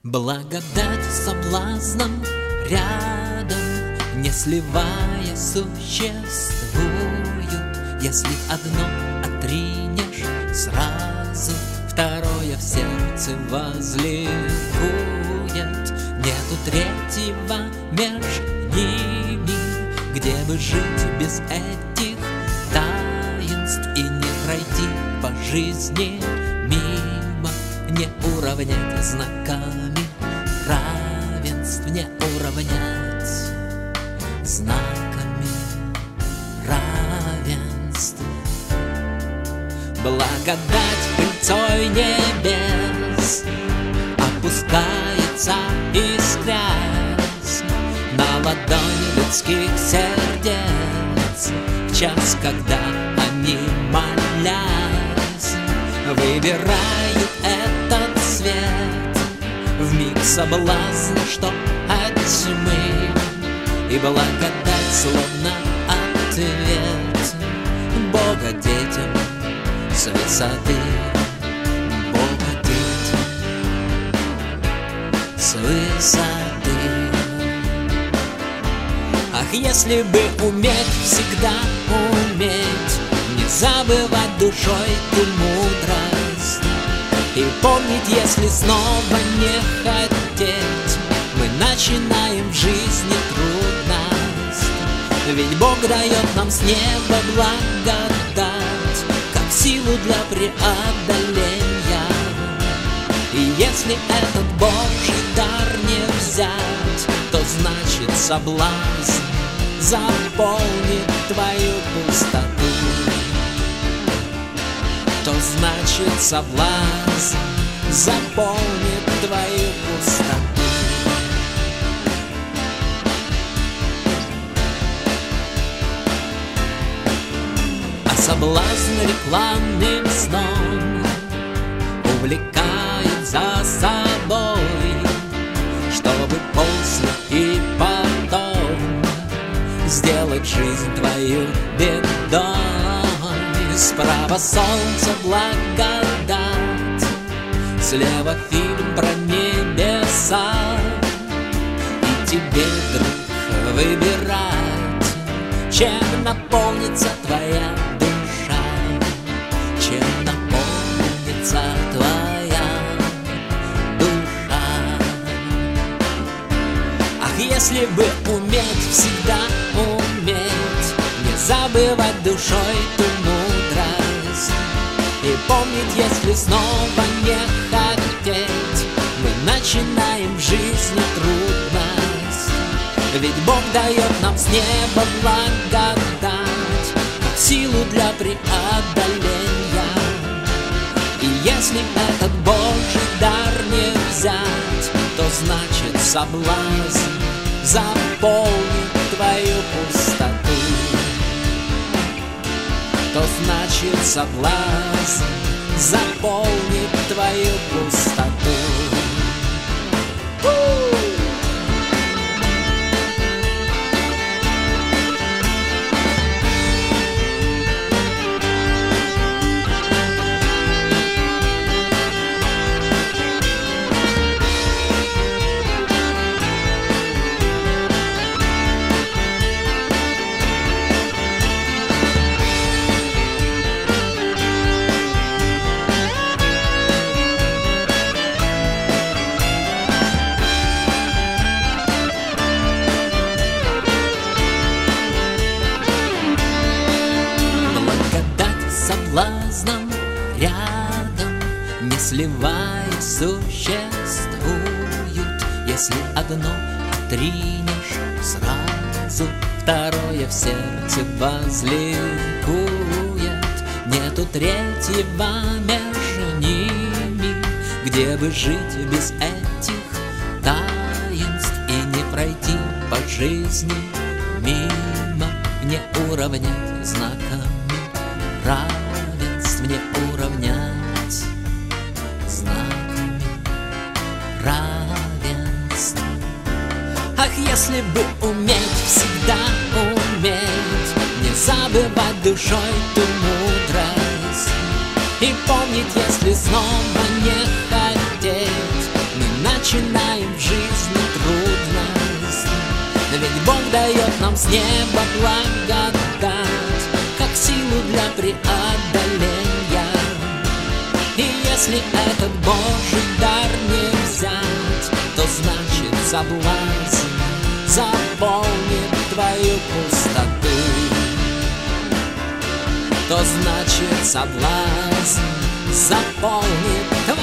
Благодать с соблазном рядом, не сливаясь, существуют. Если одно отринешь сразу, второе в сердце возликует. Нету третьего меж ними, где бы жить без этих таинств и не пройти по жизни мимо, не уравнять знаками равенств, не уравнять знаками равенств. Благодать пыльцой небес опускается, искрясь на ладони людских сердец, в час, когда они, молясь, выбирают этот свет вмиг соблазна, что от тьмы, и благодать словно ответ Бога детям с высоты, Бога детям с высоты. Ах, если бы уметь, всегда уметь, не забывать душой ту мудрость, и помнить, если снова не хотеть, мы начинаем в жизни трудность. Ведь Бог дает нам с неба благодать, как силу для преодоления. И если этот Божий дар не взять, то значит соблазн заполнит твою пустоту. То значит соблазн заполнит твою пустоту. А соблазн рекламным сном увлекает за собой, чтобы после и потом сделать жизнь твою бедой. Справа солнце, благодать, слева фильм про небеса, и тебе, друг, выбирать, чем наполнится твоя душа, чем наполнится твоя душа. Ах, если бы уметь, всегда уметь, не забывать душой ту мудрость, и помнить, если снова не хотеть, мы начинаем в жизни трудность. Ведь Бог дает нам с неба благодать, как силу для преодоления. И если этот Божий дар не взять, то значит соблазн заполнит твою пустоту. То значит соблазн заполнит твою пустоту. Соблазном рядом, не сливаясь, существуют. Если одно отринешь сразу, второе в сердце возликует. Нету третьего между ними, где бы жить без этих таинств и не пройти по жизни мимо, не уравнять знаками равенств, не уравнять знаками равенств. Ах, если бы уметь, всегда уметь, не забывать душой ту мудрость, и помнить, если снова не хотеть, мы начинаем начинаем в жизни трудность, ведь Бог дает нам с неба благодать, как силу для преодоления. И если этот Божий дар не взять, то значит соблазн заполнит твою пустоту. То значит соблазн заполнит твою